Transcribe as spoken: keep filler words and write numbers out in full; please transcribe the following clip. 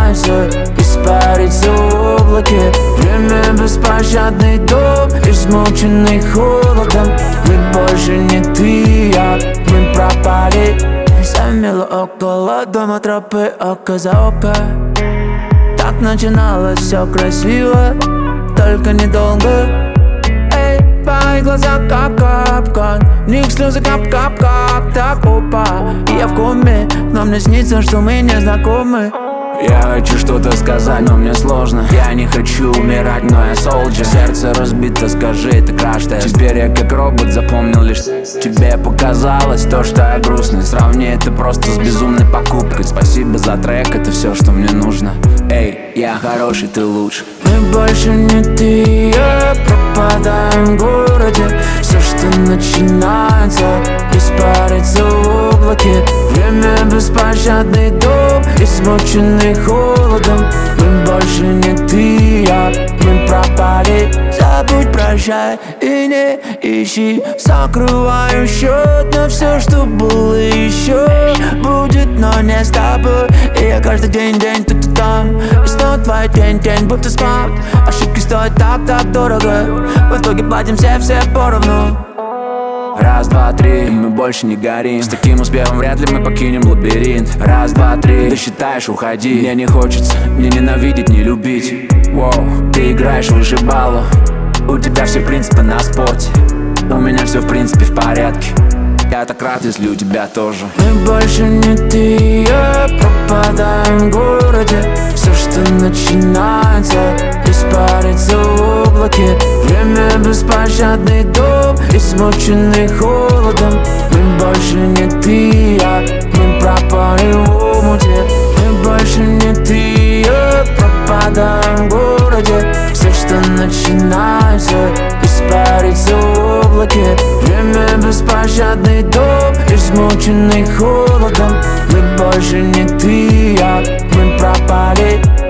начинается испариться в облаке. Время беспощадный дом, измученный холодом. Мы больше не ты и я, мы пропали. Замело около дома тропы, око за око. Так начиналось все красиво, только недолго. Эй, твои глаза как капкан, в них слезы кап-кап-кап. Так, опа, я в коме, но мне снится, что мы не знакомы. Я хочу что-то сказать, но мне сложно. Я не хочу умирать, но я солджер. Сердце разбито, скажи, это краш-тест. Теперь я как робот запомнил лишь тебе показалось то, что я грустный. Сравни это просто с безумной покупкой. Спасибо за трек, это все, что мне нужно. Эй, я хороший, ты лучше. Мы больше не ты и я, пропадаем в городе. Все, что начинается, испарится в облаке. Время беспощадный дом, измученный холодом. Мы больше не ты и я, мы пропали. Забудь, прощай и не ищи. Закрываю счет на все, что было еще. Будет, но не с тобой. И я каждый день, день тут и там. И снова твой день, день, будто спам. Ошибки стоят так, так дорого. В итоге платим все, все поровну. Раз, два, три, и мы больше не горим. С таким успехом вряд ли мы покинем лабиринт. Раз, два, три, ты считаешь, уходи. Мне не хочется ни ненавидеть, ни любить. Воу, ты играешь в вышибалу. У тебя все принципы на споте. У меня все в принципе в порядке. Я так рад, если у тебя тоже. Мы больше не ты и я, пропадаем в городе. Все, что начинается, испарится в облаке. Время беспощадный дом, измученный холодом. Мы больше не ты и я, мы пропали в омуте. Мы больше не ты и я, пропадаем в городе. Все, что начинается, испарится в облаке. Время беспощадный дом, измученный холодом. Мы больше не ты и я, мы пропали.